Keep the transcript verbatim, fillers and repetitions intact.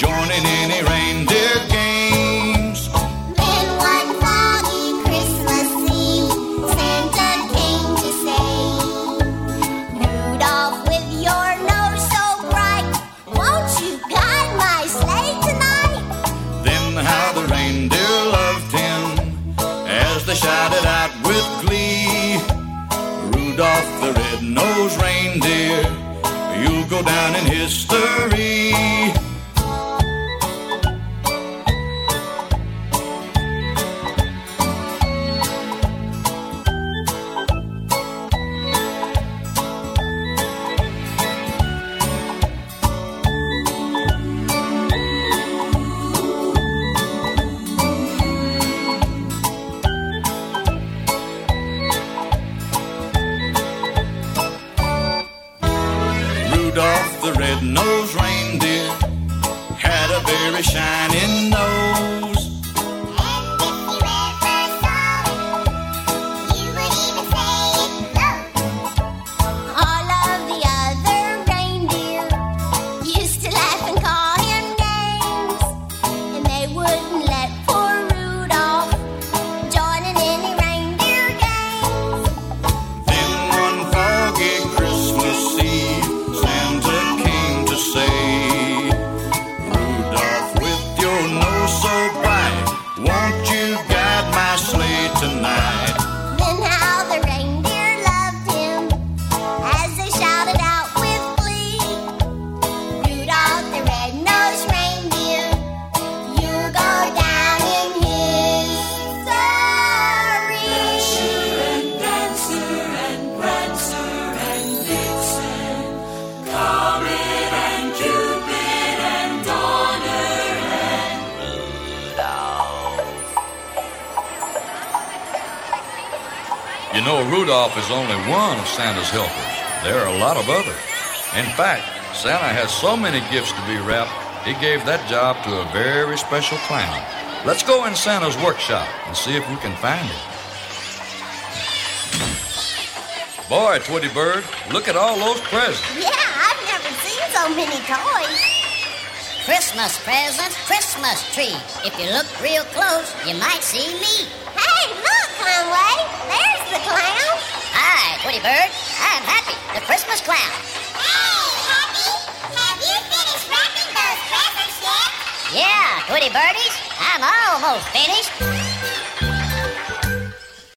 joining any reindeer games. Then one foggy Christmas Eve, Santa came to say, Rudolph, with your nose so bright, won't you guide my sleigh tonight? Then how the reindeer loved him as they shouted out with glee, Rudolph the red-nosed reindeer, you'll go down in history. Rudolph the red-nosed reindeer had a very shiny nose. And if you ever saw him, you would even say it glows. All of the other reindeer used to laugh and call him names, and they wouldn't let poor Rudolph join in any reindeer games. Then one foggy Christmas Eve, Santa came to say, Rudolph, with your nose so bright, won't you guide my sleigh tonight? Then how the reindeer loved him as they shouted out with glee, Rudolph the red-nosed reindeer, you'll go down in history. And Dancer and Prancer and Vixen, Comet and Cupid and Donner and You know, Rudolph is only one of Santa's helpers. There are a lot of others. In fact, Santa has so many gifts to be wrapped, he gave that job to a very special clown. Let's go in Santa's workshop and see if we can find him. Boy, Tweety Bird, look at all those presents. Yeah, I've never seen so many toys. Christmas presents, Christmas tree. If you look real close, you might see me. Hey, look, Conway, there's the clown. Hi, Tweety Bird. I'm Happy, the Christmas clown. Hey, Happy, have you finished wrapping those presents yet? Yeah, Tweety Birdies, I'm almost finished.